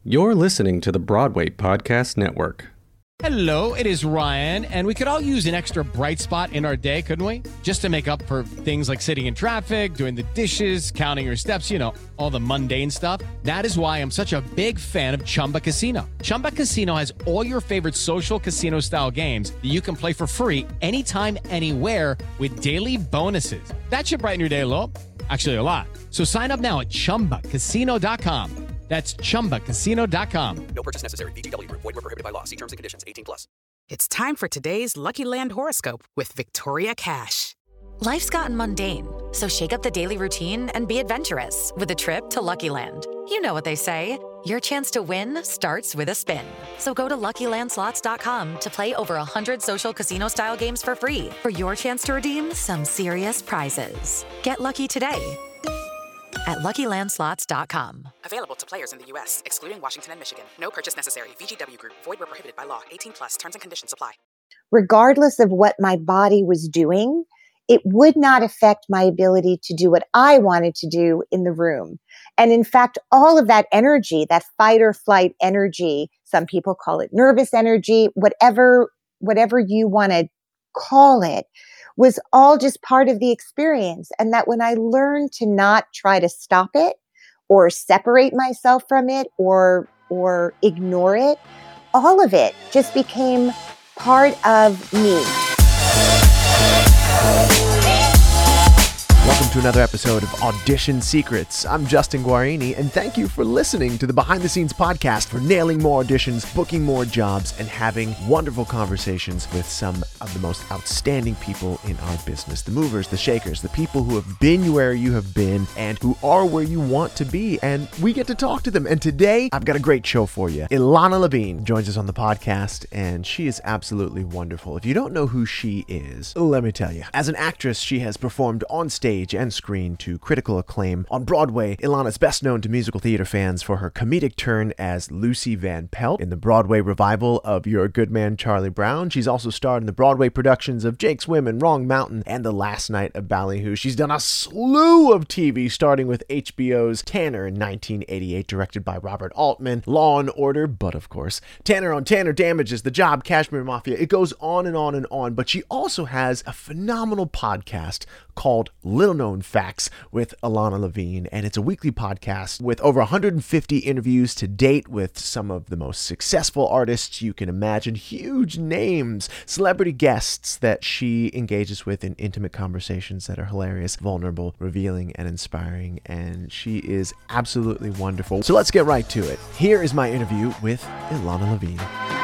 You're listening to the Broadway Podcast Network. Hello, it is Ryan, and we could all use an extra bright spot in our day, couldn't we? Just to make up for things like sitting in traffic, doing the dishes, counting your steps, you know, all the mundane stuff. That is why I'm such a big fan of Chumba Casino. Chumba Casino has all your favorite social casino-style games that you can play for free anytime, anywhere with daily bonuses. That should brighten your day a little. Actually, a lot. So sign up now at ChumbaCasino.com. That's ChumbaCasino.com. No purchase necessary. VGW Group. Void where prohibited by law. See terms and conditions. 18+. It's time for today's Lucky Land horoscope with Victoria Cash. Life's gotten mundane, so shake up the daily routine and be adventurous with a trip to Lucky Land. You know what they say, your chance to win starts with a spin. So go to LuckyLandSlots.com to play over 100 social casino-style games for free for your chance to redeem some serious prizes. Get lucky today at LuckyLandSlots.com. Available to players in the U.S., excluding Washington and Michigan. No purchase necessary. VGW Group. Void where prohibited by law. 18+. Terms and conditions apply. Regardless of what my body was doing, it would not affect my ability to do what I wanted to do in the room. And in fact, all of that energy, that fight or flight energy, some people call it nervous energy, whatever you want to call it, was all just part of the experience. And that when I learned to not try to stop it or separate myself from it or ignore it, all of it just became part of me. Welcome to another episode of Audition Secrets. I'm Justin Guarini, and thank you for listening to the Behind the Scenes podcast for nailing more auditions, booking more jobs, and having wonderful conversations with some of the most outstanding people in our business. The movers, the shakers, the people who have been where you have been and who are where you want to be, and we get to talk to them. And today, I've got a great show for you. Ilana Levine joins us on the podcast, and she is absolutely wonderful. If you don't know who she is, let me tell you. As an actress, she has performed on stage and screen to critical acclaim. On Broadway, Ilana is best known to musical theater fans for her comedic turn as Lucy Van Pelt in the Broadway revival of Your Good Man, Charlie Brown. She's also starred in the Broadway productions of Jake's Women, Wrong Mountain, and The Last Night of Ballyhoo. She's done a slew of TV, starting with HBO's Tanner in 1988, directed by Robert Altman, Law and Order, but of course, Tanner on Tanner Damages, The Job, Kashmir Mafia. It goes on and on and on, but she also has a phenomenal podcast called Little Known Facts with Ilana Levine, and it's a weekly podcast with over 150 interviews to date with some of the most successful artists you can imagine, huge names, celebrity guests that she engages with in intimate conversations that are hilarious, vulnerable, revealing, and inspiring, and she is absolutely wonderful. So let's get right to it. Here is my interview with Ilana Levine.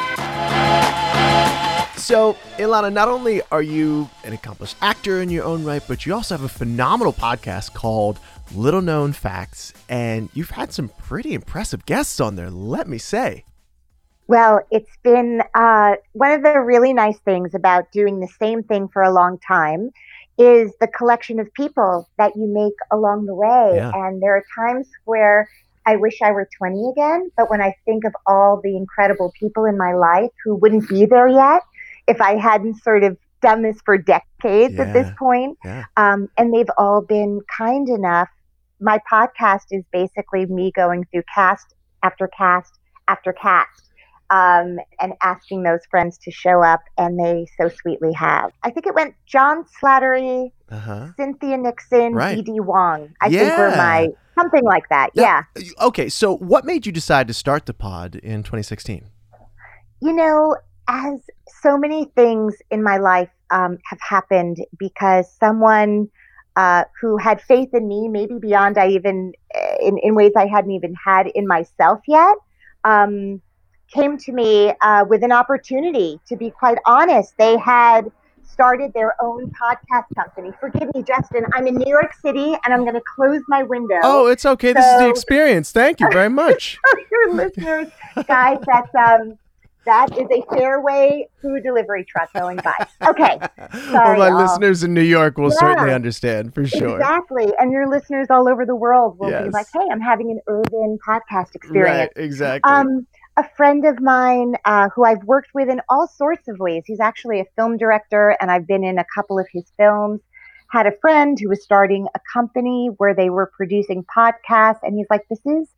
So, Ilana, not only are you an accomplished actor in your own right, but you also have a phenomenal podcast called Little Known Facts, and you've had some pretty impressive guests on there, let me say. Well, it's been one of the really nice things about doing the same thing for a long time is the collection of people that you make along the way. Yeah. And there are times where I wish I were 20 again, but when I think of all the incredible people in my life who wouldn't be there yet, if I hadn't sort of done this for decades at this point. Yeah. And they've all been kind enough. My podcast is basically me going through cast after cast after cast and asking those friends to show up, and they so sweetly have. I think it went John Slattery, Cynthia Nixon, D.D. Wong. I think were something like that. Yeah. Okay, so what made you decide to start the pod in 2016? You know, as so many things in my life have happened because someone who had faith in me, maybe beyond I even, in ways I hadn't even had in myself yet, came to me with an opportunity. To be quite honest, they had started their own podcast company. Forgive me, Justin, I'm in New York City and I'm going to close my window. Oh, it's okay. This is the experience. Thank you very much. Your listeners, guys, that is a Fairway food delivery truck going by. Okay. Sorry, well, my listeners in New York will certainly understand, for sure. Exactly. And your listeners all over the world will be like, hey, I'm having an urban podcast experience. Right, exactly. A friend of mine who I've worked with in all sorts of ways. He's actually a film director, and I've been in a couple of his films. Had a friend who was starting a company where they were producing podcasts, and he's like, this is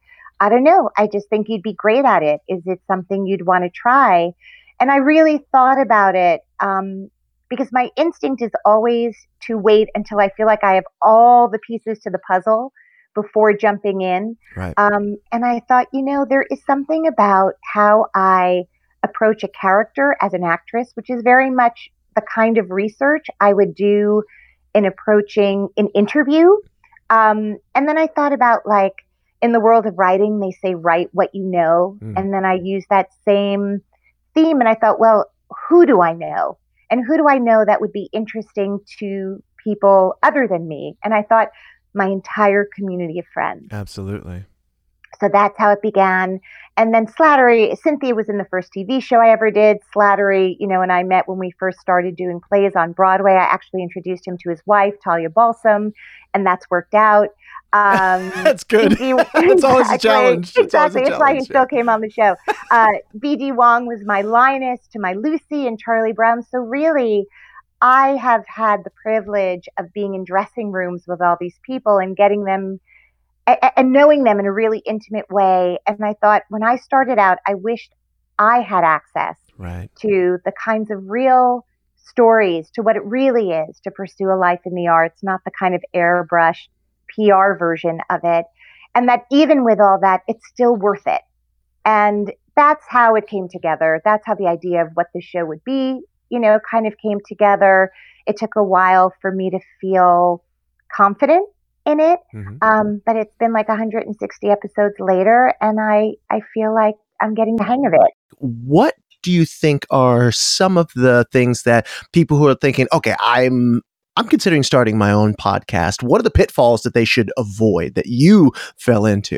I don't know. I just think you'd be great at it. Is it something you'd want to try? And I really thought about it because my instinct is always to wait until I feel like I have all the pieces to the puzzle before jumping in. Right. And I thought, there is something about how I approach a character as an actress, which is very much the kind of research I would do in approaching an interview. And then I thought about, like, in the world of writing, they say, write what you know. And then I use that same theme. And I thought, well, who do I know? And who do I know that would be interesting to people other than me? And I thought, my entire community of friends. Absolutely. So that's how it began. And then Slattery, Cynthia was in the first TV show I ever did. Slattery, and I met when we first started doing plays on Broadway. I actually introduced him to his wife, Talia Balsam, and that's worked out. That's good. It's always a challenge. Exactly. It's why he still came on the show. B.D. Wong was my Linus to my Lucy and Charlie Brown. So really, I have had the privilege of being in dressing rooms with all these people and getting them and knowing them in a really intimate way. And I thought, when I started out, I wished I had access to the kinds of real stories, to what it really is to pursue a life in the arts, not the kind of airbrushed PR version of it. And that even with all that, it's still worth it. And that's how it came together. That's how the idea of what the show would be, kind of came together. It took a while for me to feel confident in it. But it's been like 160 episodes later, and I feel like I'm getting the hang of it. What do you think are some of the things that people who are thinking, okay, I'm considering starting my own podcast, what are the pitfalls that they should avoid that you fell into?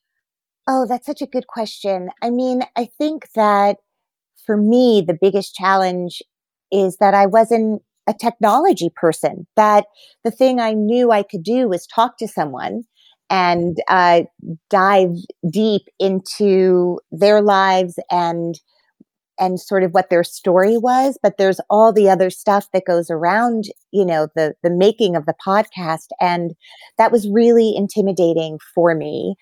Oh, that's such a good question. I mean, I think that for me, the biggest challenge is that I wasn't a technology person, that the thing I knew I could do was talk to someone and dive deep into their lives and sort of what their story was. But there's all the other stuff that goes around, the making of the podcast. And that was really intimidating for me.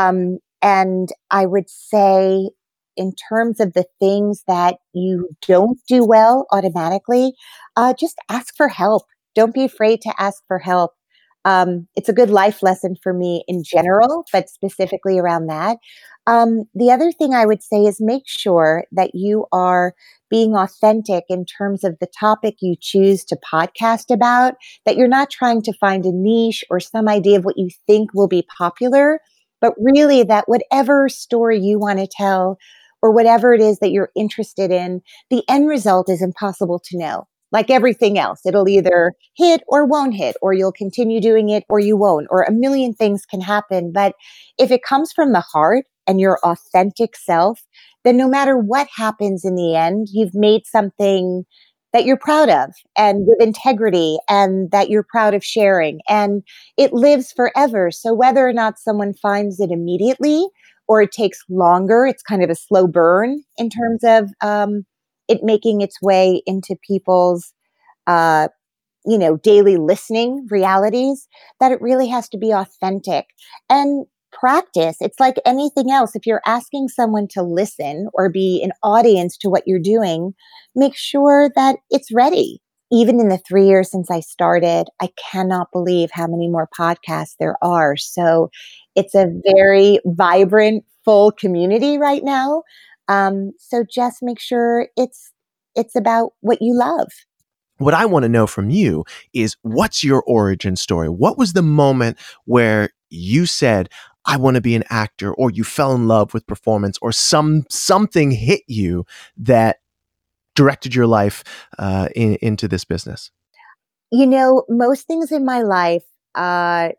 And I would say, in terms of the things that you don't do well automatically, just ask for help. Don't be afraid to ask for help. It's a good life lesson for me in general, but specifically around that. The other thing I would say is make sure that you are being authentic in terms of the topic you choose to podcast about, that you're not trying to find a niche or some idea of what you think will be popular, but really that whatever story you want to tell or whatever it is that you're interested in, the end result is impossible to know. Like everything else, it'll either hit or won't hit, or you'll continue doing it or you won't, or a million things can happen. But if it comes from the heart and your authentic self, then no matter what happens in the end, you've made something that you're proud of and with integrity and that you're proud of sharing. And it lives forever. So whether or not someone finds it immediately or it takes longer, it's kind of a slow burn in terms of it making its way into people's, daily listening realities, that it really has to be authentic and practice. It's like anything else. If you're asking someone to listen or be an audience to what you're doing, make sure that it's ready. Even in the 3 years since I started, I cannot believe how many more podcasts there are. So it's a very vibrant, full community right now. So just make sure it's about what you love. What I want to know from you is, what's your origin story? What was the moment where you said, I want to be an actor, or you fell in love with performance, or something hit you that directed your life into this business? Most things in my life that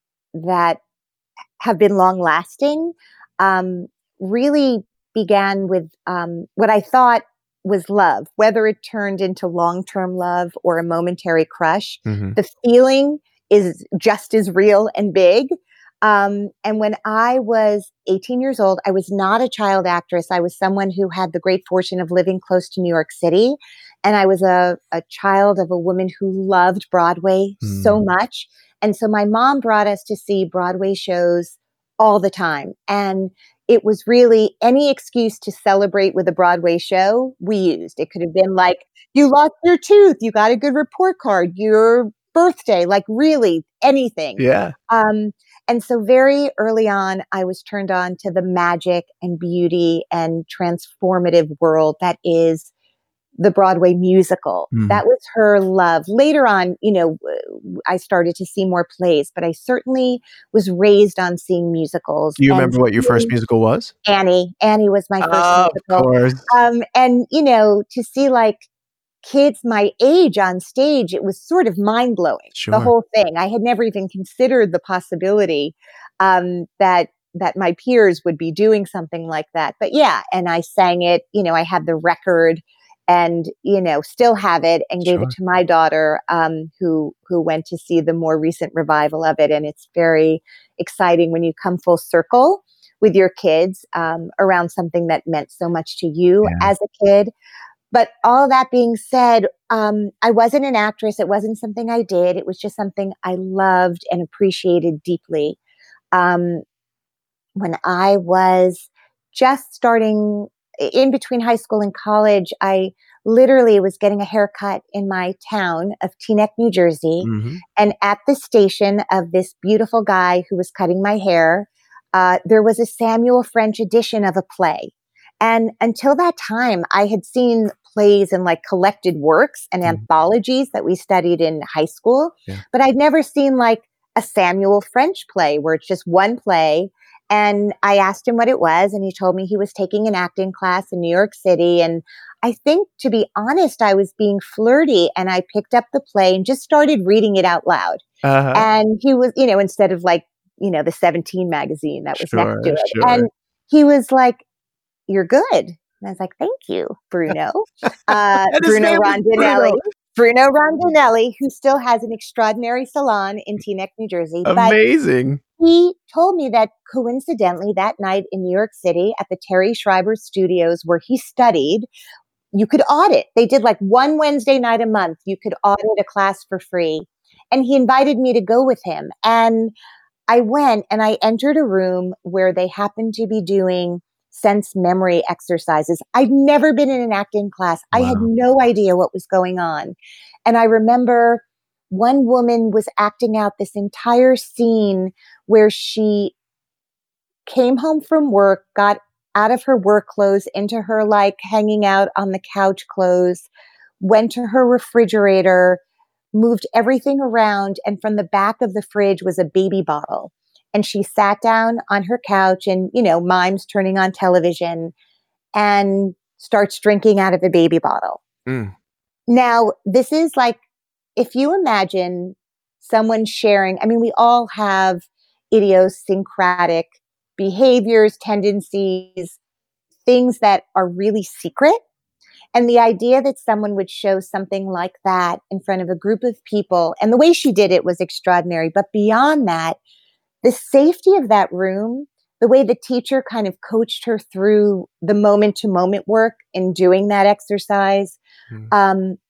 have been long lasting really began with what I thought was love, whether it turned into long-term love or a momentary crush. Mm-hmm. The feeling is just as real and big. And when I was 18 years old, I was not a child actress. I was someone who had the great fortune of living close to New York City. And I was a child of a woman who loved Broadway so much. And so my mom brought us to see Broadway shows all the time. And it was really any excuse to celebrate with a Broadway show we used. It could have been like, you lost your tooth, you got a good report card, your birthday, like really anything. Yeah. And so very early on, I was turned on to the magic and beauty and transformative world that is the Broadway musical. That was her love. Later on, I started to see more plays, but I certainly was raised on seeing musicals. Do you remember what your first musical was? Annie. Annie was my first musical. Of course. And, to see like kids my age on stage, it was sort of mind blowing. Sure. The whole thing. I had never even considered the possibility that my peers would be doing something like that. But yeah, and I sang it, I had the record and, still have it and gave it to my daughter, who went to see the more recent revival of it. And it's very exciting when you come full circle with your kids around something that meant so much to you as a kid. But all that being said, I wasn't an actress. It wasn't something I did. It was just something I loved and appreciated deeply. When I was just starting in between high school and college, I literally was getting a haircut in my town of Teaneck, New Jersey. And at the station of this beautiful guy who was cutting my hair, there was a Samuel French edition of a play. And until that time, I had seen plays and like collected works and anthologies that we studied in high school. But I'd never seen like a Samuel French play where it's just one play. And I asked him what it was, and he told me he was taking an acting class in New York City. And I think, to be honest, I was being flirty, and I picked up the play and just started reading it out loud. And he was, instead of like, the 17 magazine that was next to it. And he was like, "You're good." And I was like, "Thank you, Bruno." Bruno Rondinelli. Bruno Rondinelli, who still has an extraordinary salon in Teaneck, New Jersey. Amazing. But he told me that coincidentally that night in New York City at the Terry Schreiber Studios where he studied, you could audit. They did like one Wednesday night a month. You could audit a class for free. And he invited me to go with him. And I went and I entered a room where they happened to be doing sense memory exercises. I'd never been in an acting class. I had no idea what was going on. And I remember one woman was acting out this entire scene where she came home from work, got out of her work clothes into her like hanging out on the couch clothes, went to her refrigerator, moved everything around. And from the back of the fridge was a baby bottle. And she sat down on her couch and, mimes turning on television and starts drinking out of a baby bottle. Now, this is like, if you imagine someone sharing, we all have idiosyncratic behaviors, tendencies, things that are really secret. And the idea that someone would show something like that in front of a group of people, and the way she did it was extraordinary. But beyond that, the safety of that room, the way the teacher kind of coached her through the moment to moment work in doing that exercise. I'm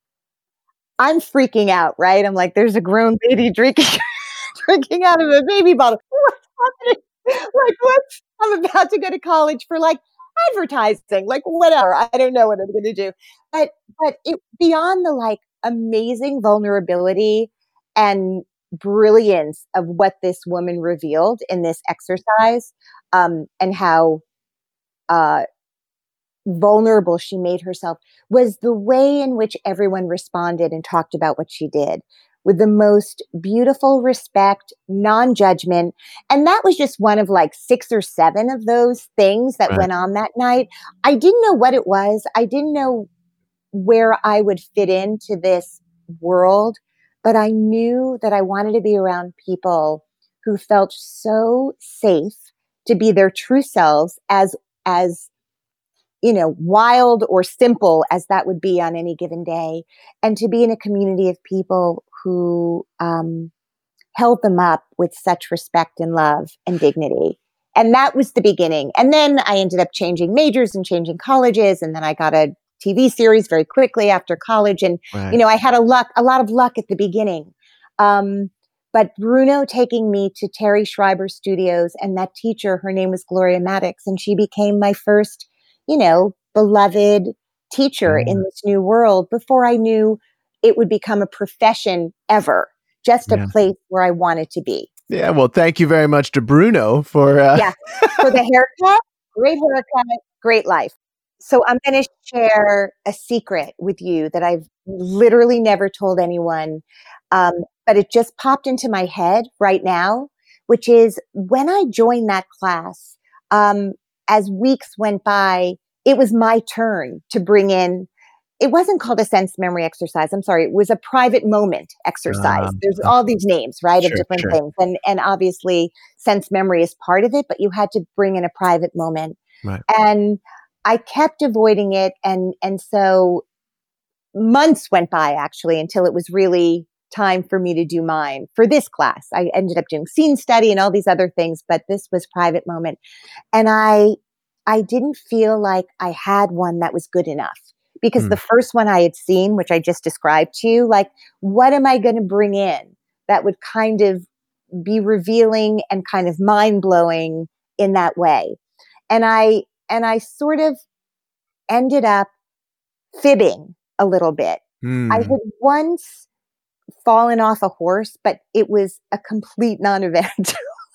freaking out, right? I'm like, there's a grown baby drinking out of a baby bottle. What's happening? Like, what? I'm about to go to college for like advertising, like whatever. I don't know what I'm going to do. But it beyond the like amazing vulnerability and brilliance of what this woman revealed in this exercise, and how vulnerable she made herself, was the way in which everyone responded and talked about what she did with the most beautiful respect, non-judgment. And that was just one of like 6 or 7 of those things that went on that night. I didn't know what it was. I didn't know where I would fit into this world. But I knew that I wanted to be around people who felt so safe to be their true selves, as wild or simple as that would be on any given day, and to be in a community of people who held them up with such respect and love and dignity. And that was the beginning. And then I ended up changing majors and changing colleges, and then I got a TV series very quickly after college. And, I had a lot of luck at the beginning. But But Bruno taking me to Terry Schreiber Studios, and that teacher, her name was Gloria Maddox, and she became my first, beloved teacher in this new world before I knew it would become a profession ever, just a place where I wanted to be. Yeah, well, thank you very much to Bruno for... for the haircut, great haircut, great life. So I'm going to share a secret with you that I've literally never told anyone, but it just popped into my head right now, which is when I joined that class, as weeks went by, it was my turn to bring in, it wasn't called a sense memory exercise. I'm sorry. It was a private moment exercise. There's all these names, right, of different things. And obviously sense memory is part of it, but you had to bring in a private moment. Right. And I kept avoiding it. And so months went by actually until it was really time for me to do mine for this class. I ended up doing scene study and all these other things, but this was private moment. And I didn't feel like I had one that was good enough because the first one I had seen, which I just described to you, like, what am I going to bring in that would kind of be revealing and kind of mind blowing in that way? And I sort of ended up fibbing a little bit. I had once fallen off a horse, but it was a complete non-event.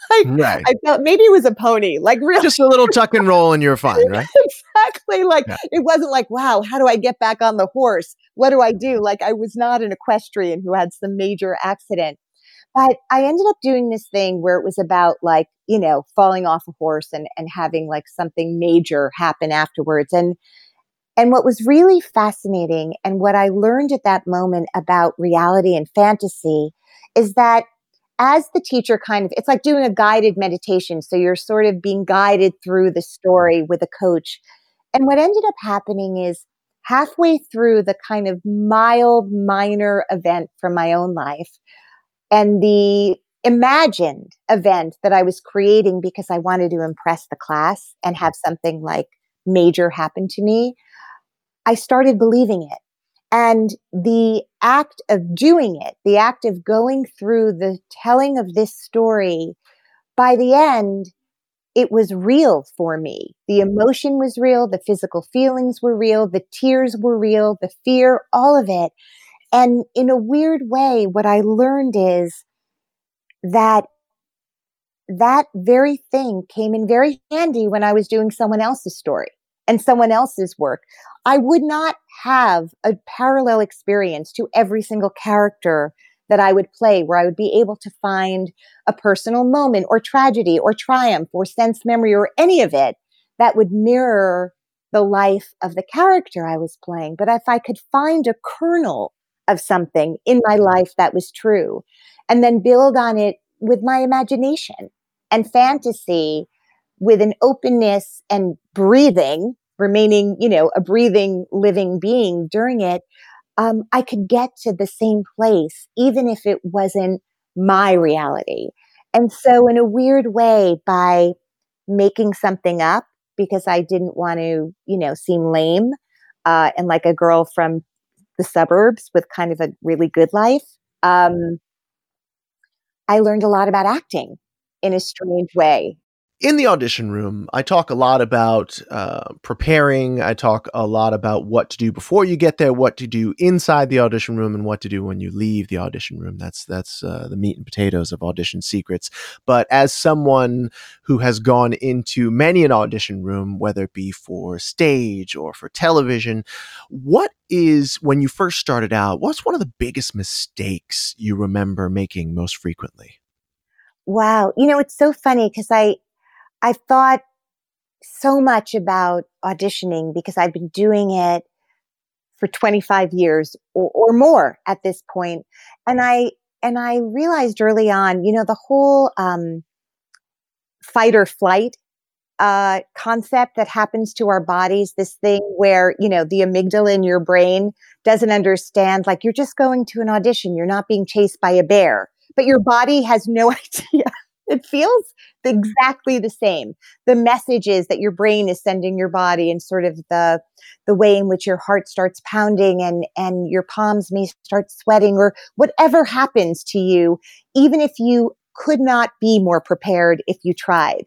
I felt maybe it was a pony, like really just a little tuck and roll and you're fine, right? Exactly. Like it wasn't like, wow, how do I get back on the horse? What do I do? Like I was not an equestrian who had some major accident. But I ended up doing this thing where it was about like, falling off a horse and having like something major happen afterwards. And what was really fascinating and what I learned at that moment about reality and fantasy is that as the teacher it's like doing a guided meditation. So you're sort of being guided through the story with a coach. And what ended up happening is halfway through the kind of mild, minor event from my own life and the imagined event that I was creating because I wanted to impress the class and have something like major happen to me, I started believing it. And the act of doing it, the act of going through the telling of this story, by the end, it was real for me. The emotion was real. The physical feelings were real. The tears were real. The fear, all of it. And in a weird way, what I learned is that very thing came in very handy when I was doing someone else's story and someone else's work. I would not have a parallel experience to every single character that I would play where I would be able to find a personal moment or tragedy or triumph or sense memory or any of it that would mirror the life of the character I was playing. But if I could find a kernel of something in my life that was true and then build on it with my imagination and fantasy with an openness and breathing, remaining, a breathing, living being during it, I could get to the same place, even if it wasn't my reality. And so in a weird way, by making something up, because I didn't want to, seem lame and like a girl from the suburbs with kind of a really good life, I learned a lot about acting in a strange way. In the audition room, I talk a lot about preparing. I talk a lot about what to do before you get there, what to do inside the audition room, and what to do when you leave the audition room. That's the meat and potatoes of Audition Secrets. But as someone who has gone into many an audition room, whether it be for stage or for television, what is, when you first started out, what's one of the biggest mistakes you remember making most frequently? Wow. It's so funny because I've thought so much about auditioning because I've been doing it for 25 years or more at this point. And I realized early on, the whole fight or flight concept that happens to our bodies, this thing where, the amygdala in your brain doesn't understand, like you're just going to an audition. You're not being chased by a bear, but your body has no idea It feels exactly the same. The messages that your brain is sending your body, and sort of the way in which your heart starts pounding and your palms may start sweating, or whatever happens to you, even if you could not be more prepared if you tried.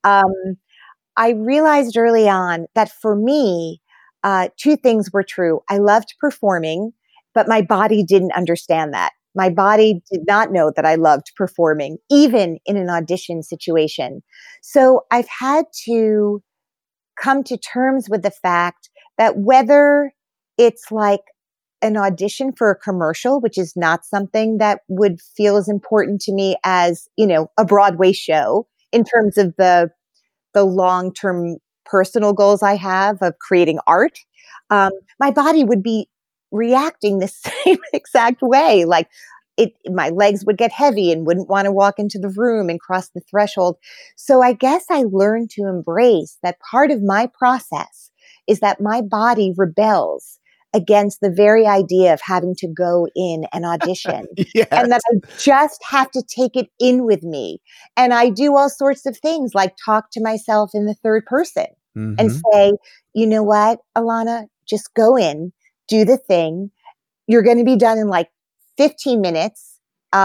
I realized early on that for me, two things were true. I loved performing, but my body didn't understand that. My body did not know that I loved performing, even in an audition situation. So I've had to come to terms with the fact that whether it's like an audition for a commercial, which is not something that would feel as important to me as, a Broadway show in terms of the long-term personal goals I have of creating art, my body would be reacting the same exact way. Like my legs would get heavy and wouldn't want to walk into the room and cross the threshold. So I guess I learned to embrace that part of my process is that my body rebels against the very idea of having to go in and audition. Yes. And that I just have to take it in with me. And I do all sorts of things, like talk to myself in the third person and say, you know what, Ilana, just go in, do the thing. You're going to be done in like 15 minutes.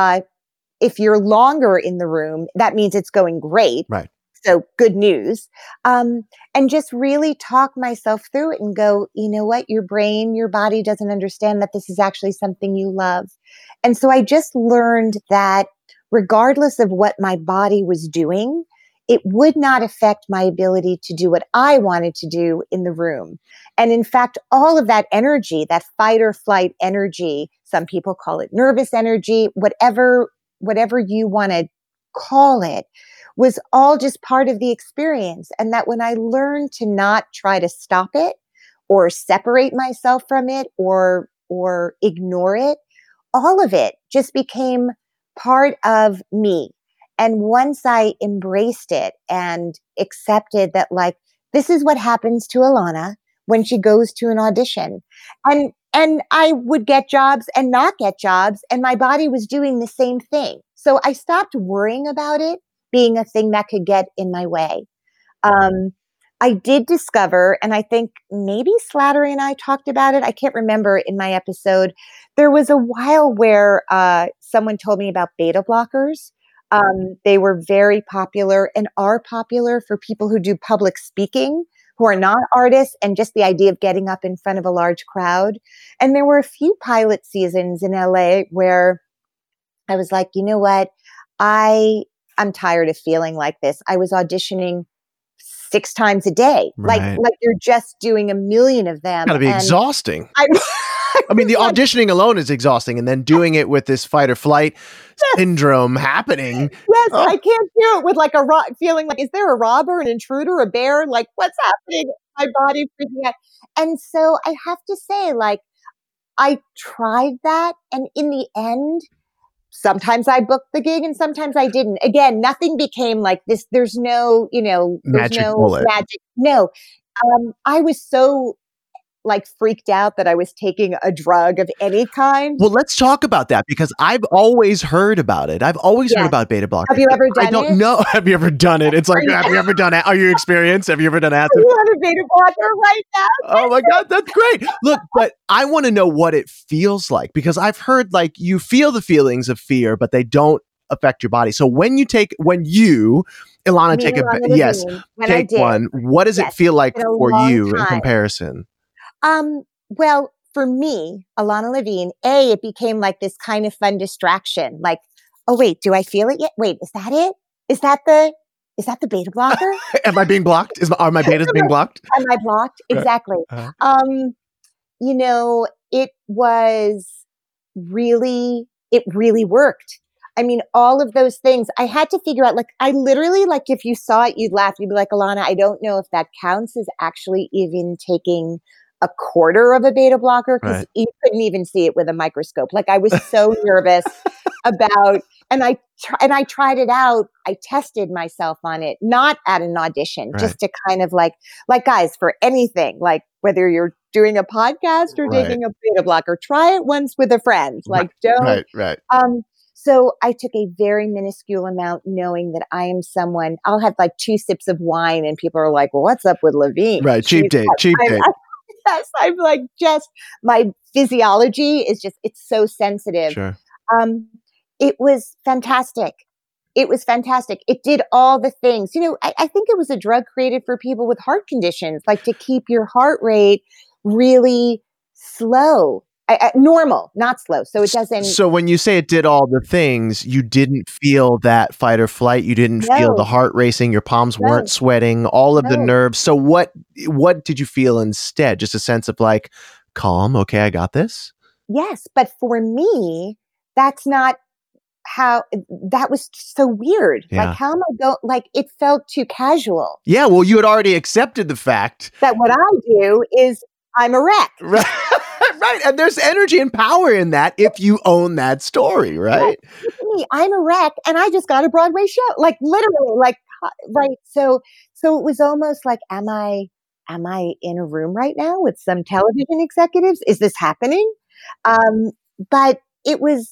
If you're longer in the room, that means it's going great. Right. So good news. And just really talk myself through it and go, you know what, your brain, your body doesn't understand that this is actually something you love. And so I just learned that regardless of what my body was doing, it would not affect my ability to do what I wanted to do in the room. And in fact, all of that energy, that fight or flight energy, some people call it nervous energy, whatever you want to call it, was all just part of the experience. And that when I learned to not try to stop it or separate myself from it or ignore it, all of it just became part of me. And once I embraced it and accepted that, like, this is what happens to Ilana when she goes to an audition. And I would get jobs and not get jobs, and my body was doing the same thing. So I stopped worrying about it being a thing that could get in my way. I did discover, and I think maybe Slattery and I talked about it, I can't remember in my episode, there was a while where someone told me about beta blockers. They were very popular and are popular for people who do public speaking, who are not artists, and just the idea of getting up in front of a large crowd. And there were a few pilot seasons in LA where I was like, you know what? I'm tired of feeling like this. I was auditioning 6 times a day. Right. Like you're just doing a million of them. Gotta be exhausting. I mean, the like, auditioning alone is exhausting, and then doing it with this fight or flight syndrome happening. Yes, I can't do it with like feeling like, is there a robber, an intruder, a bear? Like, what's happening? My body freaking out. And so I have to say, like, I tried that, and in the end, sometimes I booked the gig and sometimes I didn't. Again, nothing became like this. There's no, Magic bullet. magic. No. I was so like freaked out that I was taking a drug of any kind. Well, let's talk about that, because I've always heard about it. I've always heard about beta blockers. Have you ever done it? I don't know. Have you ever done it? It's like, have you ever done it? Are you experienced? Have you ever done acid? You have a beta blocker right now? Oh my God, that's great. Look, but I want to know what it feels like, because I've heard like you feel the feelings of fear, but they don't affect your body. So when you, Ilana, take one, what does it feel like for you in comparison? Well, for me, Ilana Levine, it became like this kind of fun distraction. Like, oh wait, do I feel it yet? Wait, is that it? Is that the beta blocker? Am I being blocked? Are my betas being blocked? Am I blocked? Exactly. It really worked. I mean, all of those things I had to figure out. Like, I literally, like, if you saw it, you'd laugh. You'd be like, Ilana, I don't know if that counts as actually even taking a quarter of a beta blocker, because you couldn't even see it with a microscope. Like, I was so nervous about, and I tried it out. I tested myself on it, not at an audition, just to kind of like guys, for anything, like whether you're doing a podcast or taking a beta blocker, try it once with a friend. Like, don't. Right. So I took a very minuscule amount, knowing that I am someone, I'll have like 2 sips of wine and people are like, well, what's up with Levine? Right. Cheap date. Yes, I'm like, just my physiology is just, it's so sensitive. Sure. It was fantastic. It was fantastic. It did all the things. I think it was a drug created for people with heart conditions, like to keep your heart rate really slow, normal, not slow. So it doesn't. So when you say it did all the things, you didn't feel that fight or flight. You didn't feel the heart racing. Your palms weren't sweating. All of the nerves. So what did you feel instead? Just a sense of like calm. Okay, I got this. Yes, but for me, that's not how. That was so weird. Yeah. Like, how am I going? Like, it felt too casual. Yeah. Well, you had already accepted the fact that what I do is I'm a wreck. Right. Right. And there's energy and power in that if you own that story, right? Look at me, I'm a wreck and I just got a Broadway show. Like literally, like, right. So it was almost like, am I in a room right now with some television executives? Is this happening? But it was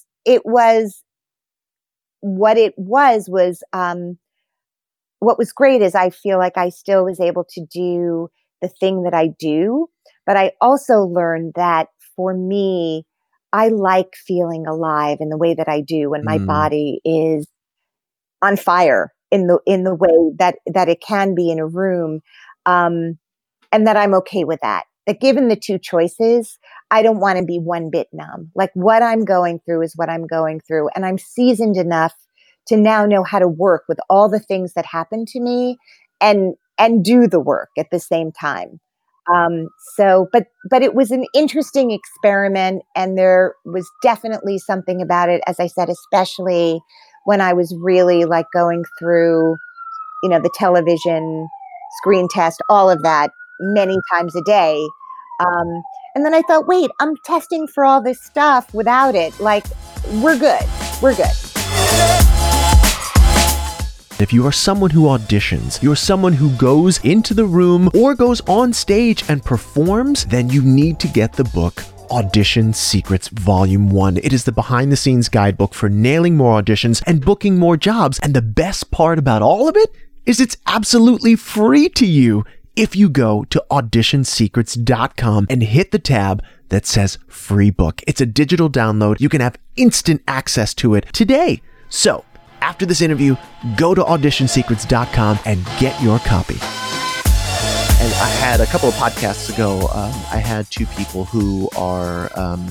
what it was, what was great is I feel like I still was able to do the thing that I do, but I also learned that for me, I like feeling alive in the way that I do when my body is on fire in the way that it can be in a room, and that I'm okay with that. That given the 2 choices, I don't want to be one bit numb. Like, what I'm going through is what I'm going through, and I'm seasoned enough to now know how to work with all the things that happen to me and do the work at the same time. But it was an interesting experiment, and there was definitely something about it, as I said, especially when I was really like going through, the television screen test, all of that many times a day. And then I thought, wait, I'm testing for all this stuff without it. Like, we're good. We're good. If you are someone who auditions, you're someone who goes into the room or goes on stage and performs, then you need to get the book Audition Secrets Volume 1. It is the behind-the-scenes guidebook for nailing more auditions and booking more jobs. And the best part about all of it is it's absolutely free to you if you go to auditionsecrets.com and hit the tab that says free book. It's a digital download. You can have instant access to it today. So, after this interview, go to auditionsecrets.com and get your copy. And I had a couple of podcasts ago, I had 2 people who are,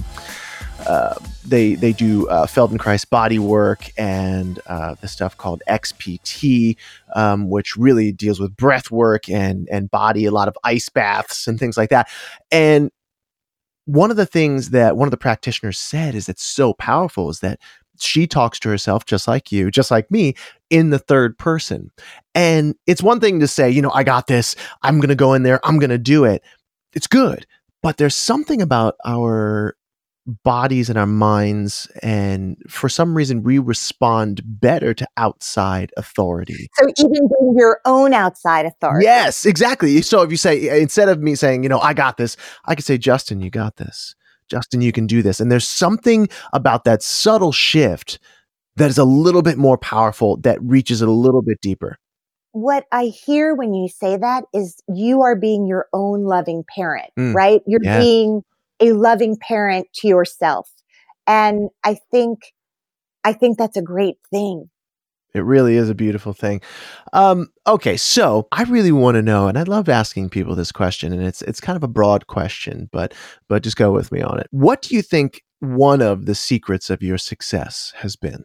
they do Feldenkrais body work and the stuff called XPT, which really deals with breath work and body, a lot of ice baths and things like that. And one of the things that one of the practitioners said is that's so powerful is that she talks to herself just like you, just like me, in the third person. And it's one thing to say, I got this. I'm going to go in there. I'm going to do it. It's good. But there's something about our bodies and our minds. And for some reason, we respond better to outside authority. So even being your own outside authority. Yes, exactly. So if you say, instead of me saying, I got this, I could say, Justin, you got this. Justin, you can do this. And there's something about that subtle shift that is a little bit more powerful, that reaches it a little bit deeper. What I hear when you say that is you are being your own loving parent, right? You're being a loving parent to yourself. And I think that's a great thing. It really is a beautiful thing. Okay, so I really want to know, and I love asking people this question, and it's kind of a broad question, but just go with me on it. What do you think one of the secrets of your success has been?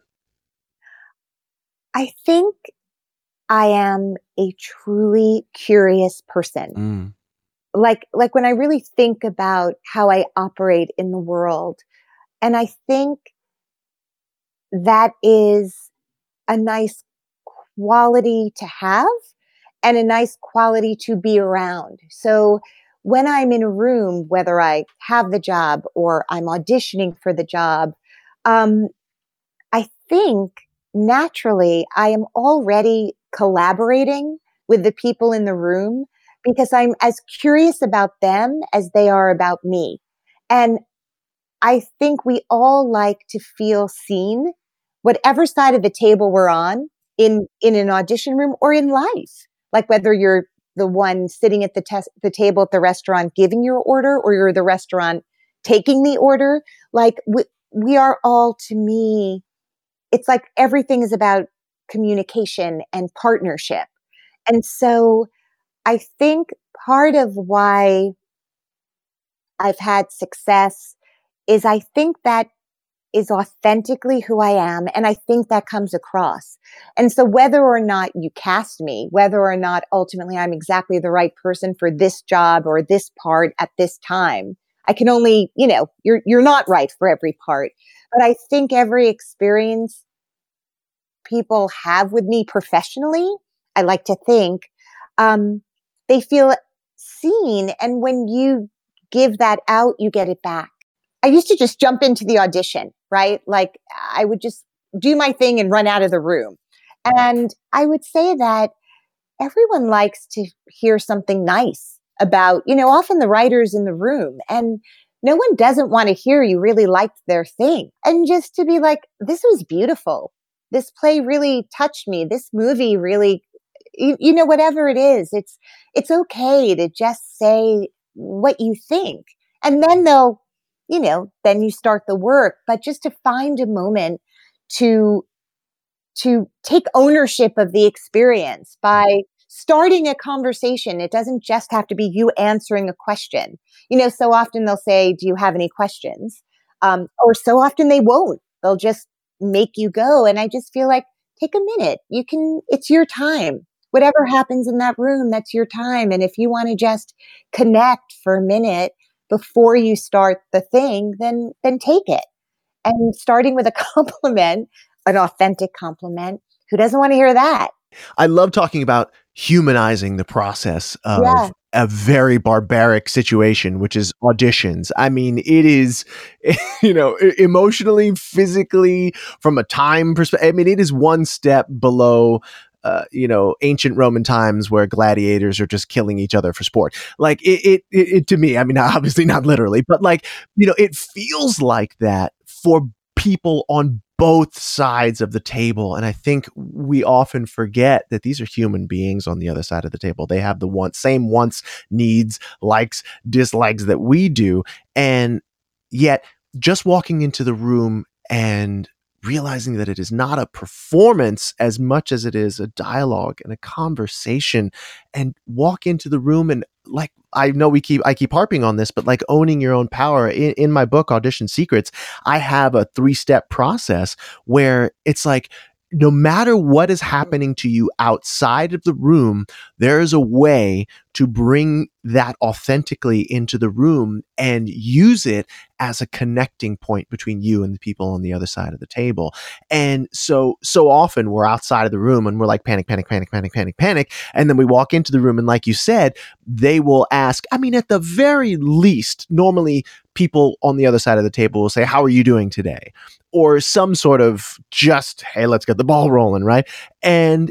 I think I am a truly curious person. Like when I really think about how I operate in the world, and I think that is a nice quality to have and a nice quality to be around. So when I'm in a room, whether I have the job or I'm auditioning for the job, I think naturally I am already collaborating with the people in the room because I'm as curious about them as they are about me. And I think we all like to feel seen whatever side of the table we're on in an audition room or in life. Like whether you're the one sitting at the table at the restaurant giving your order, or you're the restaurant taking the order. Like we are all, to me, it's like everything is about communication and partnership. And so I think part of why I've had success is I think that is authentically who I am. And I think that comes across. And so whether or not you cast me, whether or not ultimately I'm exactly the right person for this job or this part at this time, I can only, you're not right for every part. But I think every experience people have with me professionally, I like to think, they feel seen. And when you give that out, you get it back. I used to just jump into the audition, right? Like I would just do my thing and run out of the room. And I would say that everyone likes to hear something nice about, often the writers in the room, and no one doesn't want to hear you really liked their thing. And just to be like, this was beautiful. This play really touched me. This movie really, whatever it is, it's okay to just say what you think. And then then you start the work, but just to find a moment to take ownership of the experience by starting a conversation. It doesn't just have to be you answering a question. So often they'll say, do you have any questions? Or so often they won't. They'll just make you go. And I just feel like, take a minute. It's your time. Whatever happens in that room, that's your time. And if you want to just connect for a minute before you start the thing, then take it. And starting with a compliment, an authentic compliment, who doesn't want to hear that? I love talking about humanizing the process of a very barbaric situation, which is auditions. I mean, it is, emotionally, physically, from a time perspective. I mean, it is one step below ancient Roman times where gladiators are just killing each other for sport. Like it to me, I mean, obviously not literally, but like, it feels like that for people on both sides of the table. And I think we often forget that these are human beings on the other side of the table. They have the same wants, needs, likes, dislikes that we do. And yet just walking into the room and realizing that it is not a performance as much as it is a dialogue and a conversation, and walk into the room and, like, I know I keep harping on this, but like owning your own power. In my book, Audition Secrets, I have a 3-step process where it's like, no matter what is happening to you outside of the room, there is a way to bring that authentically into the room and use it as a connecting point between you and the people on the other side of the table. And so often we're outside of the room and we're like, panic, panic, panic, panic, panic, panic. And then we walk into the room and, like you said, they will ask, I mean, at the very least, normally people on the other side of the table will say, how are you doing today? Or some sort of just, hey, let's get the ball rolling, right? And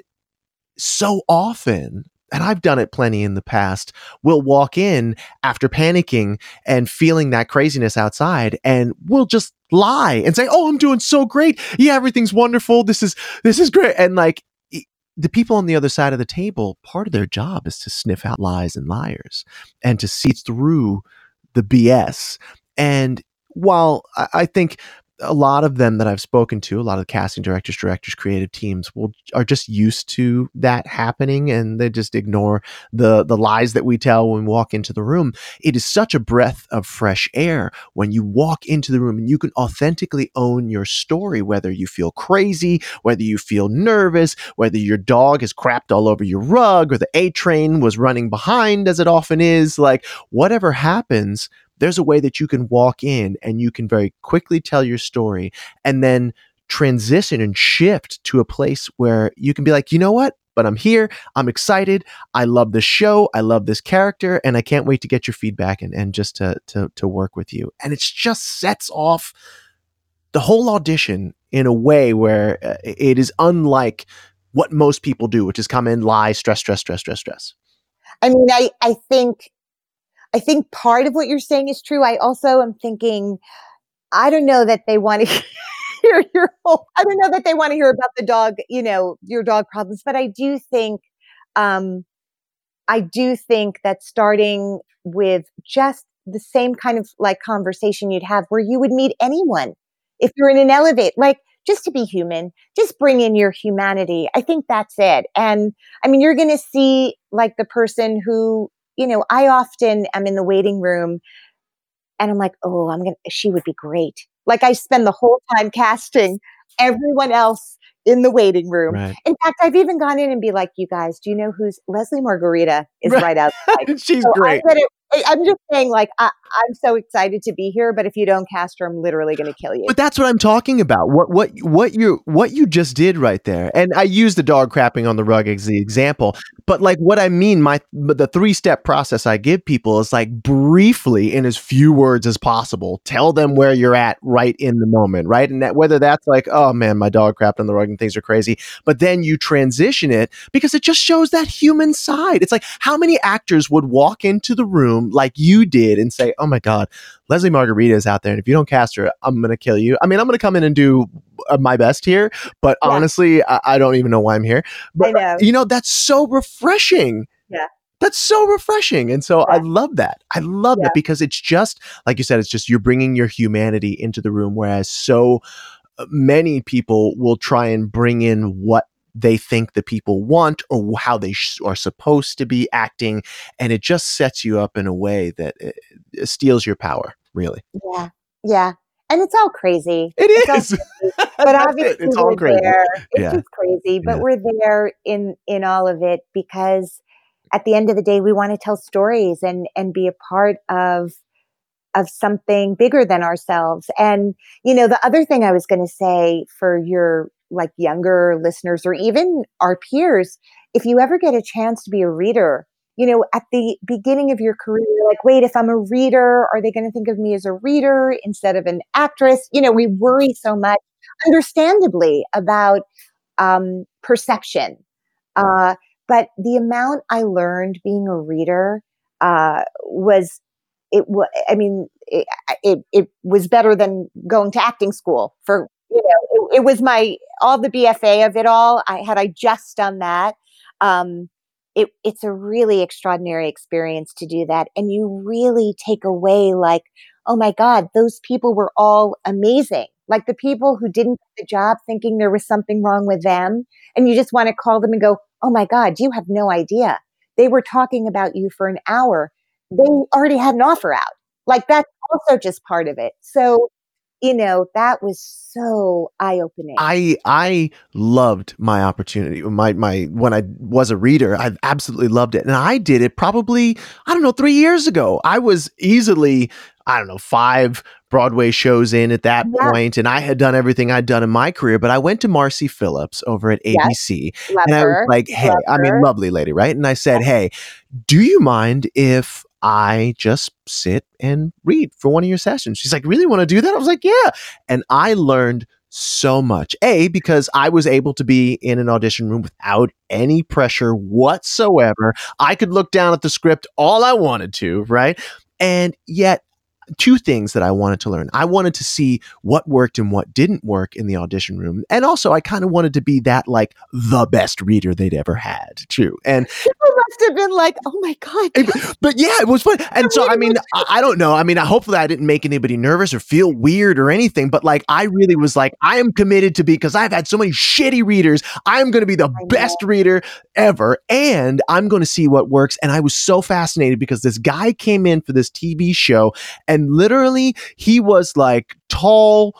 so often, and I've done it plenty in the past, we'll walk in after panicking and feeling that craziness outside, and we'll just lie and say, oh, I'm doing so great. Yeah, everything's wonderful. This is great. And like, the people on the other side of the table, part of their job is to sniff out lies and liars and to see through the BS. And while I think a lot of them that I've spoken to, a lot of the casting directors, creative teams are just used to that happening, and they just ignore the lies that we tell when we walk into the room. It is such a breath of fresh air when you walk into the room and you can authentically own your story, whether you feel crazy, whether you feel nervous, whether your dog has crapped all over your rug or the A train was running behind, as it often is. Like, whatever happens, there's a way that you can walk in and you can very quickly tell your story and then transition and shift to a place where you can be like, you know what? But I'm here. I'm excited. I love this show. I love this character. And I can't wait to get your feedback and just to work with you. And it just sets off the whole audition in a way where it is unlike what most people do, which is come in, lie, stress. I mean, I think part of what you're saying is true. I also am thinking, I don't know that they want to hear I don't know that they want to hear about the dog, your dog problems, but I do think that starting with just the same kind of like conversation you'd have where you would meet anyone if you're in an elevator, like just to be human, just bring in your humanity. I think that's it. And I mean, you're going to see like the person who, I often am in the waiting room and I'm like, oh, she would be great. Like I spend the whole time casting everyone else in the waiting room. Right. In fact, I've even gone in and be like, you guys, do you know who's Leslie Margarita is right outside. She's So great. I'm just saying, like, I'm so excited to be here, but if you don't cast her, I'm literally going to kill you. But that's what I'm talking about. What you just did right there. And I use the dog crapping on the rug as the example. But like what I mean, the 3-step process I give people is like briefly in as few words as possible, tell them where you're at right in the moment, right? And that whether that's like, oh man, my dog crapped on the rug and things are crazy. But then you transition it because it just shows that human side. It's like how many actors would walk into the room like you did and say, oh my God, Leslie Margarita is out there. And if you don't cast her, I'm going to kill you. I mean, I'm going to come in and do my best here. But honestly, I don't even know why I'm here. But, I know. That's so refreshing. Yeah. That's so refreshing. And so I love that. I love that because it's just, like you said, it's just you're bringing your humanity into the room. Whereas so many people will try and bring in what they think the people want or how they are supposed to be acting. And it just sets you up in a way that it steals your power, really. Yeah. Yeah. And it's all crazy. It is. But obviously it's all crazy. there. It's just crazy. But we're there in all of it because at the end of the day, we want to tell stories and be a part of something bigger than ourselves. And, the other thing I was going to say for your like younger listeners or even our peers, if you ever get a chance to be a reader, at the beginning of your career, you're like, wait, if I'm a reader, are they going to think of me as a reader instead of an actress? We worry so much, understandably, about perception. But the amount I learned being a reader was better than going to acting school for, it was all the BFA of it all. I just done that. It's a really extraordinary experience to do that. And you really take away like, oh my God, those people were all amazing. Like the people who didn't get the job thinking there was something wrong with them. And you just want to call them and go, oh my God, you have no idea. They were talking about you for an hour. They already had an offer out. Like that's also just part of it. So, that was so eye-opening. I loved my opportunity. My when I was a reader, I absolutely loved it. And I did it probably, 3 years ago. I was easily, 5 Broadway shows in at that point. And I had done everything I'd done in my career, but I went to Marcy Phillips over at ABC. And I was like, hey, lovely lady, right? And I said, hey, do you mind if I just sit and read for one of your sessions? She's like, really want to do that? I was like, yeah. And I learned so much. Because I was able to be in an audition room without any pressure whatsoever. I could look down at the script all I wanted to, right? And yet, 2 things that I wanted to learn. I wanted to see what worked and what didn't work in the audition room. And also I kind of wanted to be that like the best reader they'd ever had too. And people must have been like, oh my God. But yeah, it was fun. And so, I don't know. Hopefully I didn't make anybody nervous or feel weird or anything, but like, I really was like, I am committed to be, because I've had so many shitty readers. I'm going to be the best reader ever. And I'm going to see what works. And I was so fascinated because this guy came in for this TV show and literally he was like tall,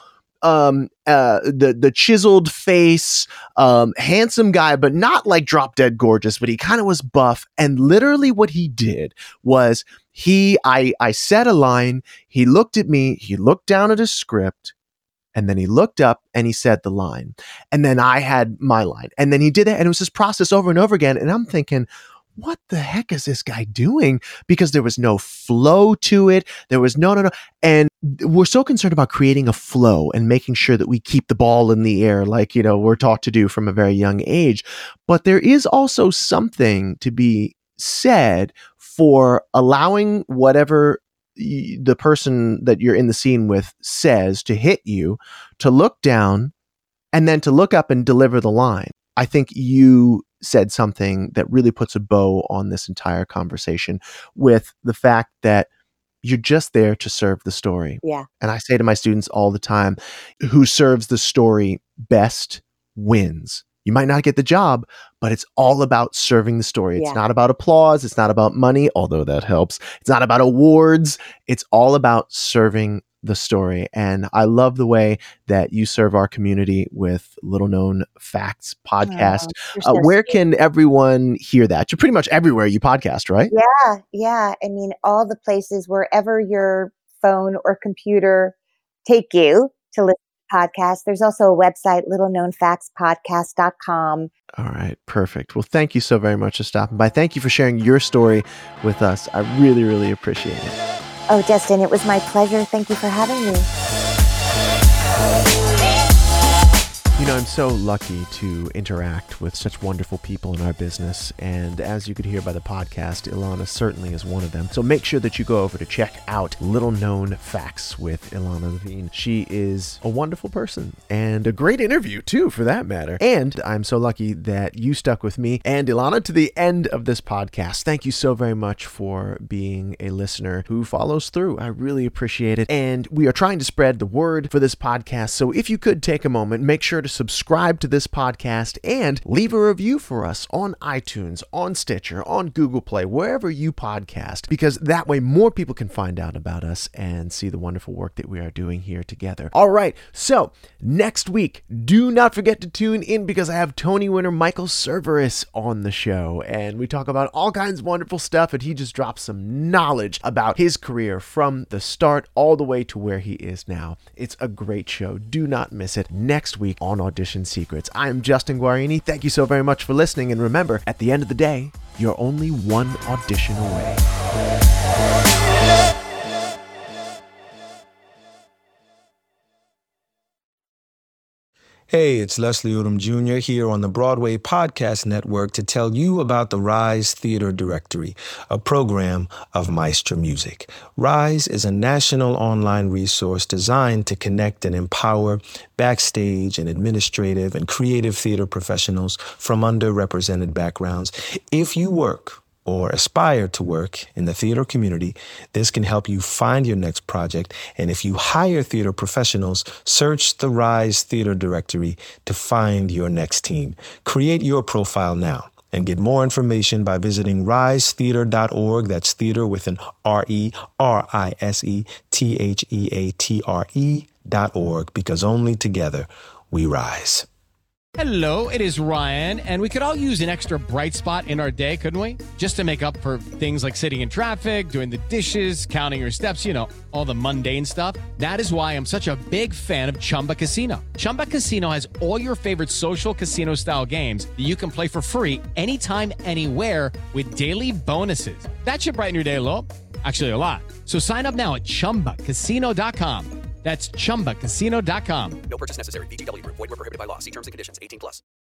the chiseled face, handsome guy, but not like drop dead gorgeous, but he kind of was buff. And literally what he did was I said a line, he looked at me, he looked down at his script, and then he looked up and he said the line. And then I had my line. And then he did it. And it was this process over and over again. And I'm thinking, what the heck is this guy doing? Because there was no flow to it. There was no. And we're so concerned about creating a flow and making sure that we keep the ball in the air, like, we're taught to do from a very young age. But there is also something to be said for allowing whatever the person that you're in the scene with says to hit you, to look down and then to look up and deliver the line. I think you said something that really puts a bow on this entire conversation with the fact that you're just there to serve the story. Yeah. And I say to my students all the time, who serves the story best wins. You might not get the job, but it's all about serving the story. It's not about applause. It's not about money, although that helps. It's not about awards. It's all about serving the story. And I love the way that you serve our community with Little Known Facts podcast. Where can everyone hear that? You're pretty much everywhere you podcast, right? Yeah. I mean, all the places, wherever your phone or computer take you to listen to podcasts. There's also a website, littleknownfactspodcast.com. All right, perfect. Well, thank you so very much for stopping by. Thank you for sharing your story with us. I really, really appreciate it. Oh, Justin, it was my pleasure. Thank you for having me. You know, I'm so lucky to interact with such wonderful people in our business. And as you could hear by the podcast, Ilana certainly is one of them. So make sure that you go over to check out Little Known Facts with Ilana Levine. She is a wonderful person and a great interview too, for that matter. And I'm so lucky that you stuck with me and Ilana to the end of this podcast. Thank you so very much for being a listener who follows through. I really appreciate it. And we are trying to spread the word for this podcast. So if you could take a moment, make sure to subscribe to this podcast and leave a review for us on iTunes, on Stitcher, on Google Play, wherever you podcast, because that way more people can find out about us and see the wonderful work that we are doing here together. All right, so next week, do not forget to tune in because I have Tony winner Michael Cerveris on the show, and we talk about all kinds of wonderful stuff, and he just drops some knowledge about his career from the start all the way to where he is now. It's a great show. Do not miss it next week on Audition Secrets. I am Justin Guarini. Thank you so very much for listening. And remember, at the end of the day, you're only one audition away. Hey, it's Leslie Odom Jr. here on the Broadway Podcast Network to tell you about the Rise Theater Directory, a program of Maestra Music. Rise is a national online resource designed to connect and empower backstage and administrative and creative theater professionals from underrepresented backgrounds. If you work or aspire to work in the theater community, this can help you find your next project. And if you hire theater professionals, search the Rise Theater Directory to find your next team. Create your profile now and get more information by visiting risetheater.org. That's theater with an RISETHEATRE.org, because only together we rise. Hello, it is Ryan, and we could all use an extra bright spot in our day, couldn't we? Just to make up for things like sitting in traffic, doing the dishes, counting your steps, you know, all the mundane stuff. That is why I'm such a big fan of Chumba Casino. Chumba Casino has all your favorite social casino-style games that you can play for free anytime, anywhere with daily bonuses. That should brighten your day a little. Actually, a lot. So sign up now at ChumbaCasino.com. That's ChumbaCasino.com. No purchase necessary. VGW Group. Void where prohibited by law. See terms and conditions. 18+.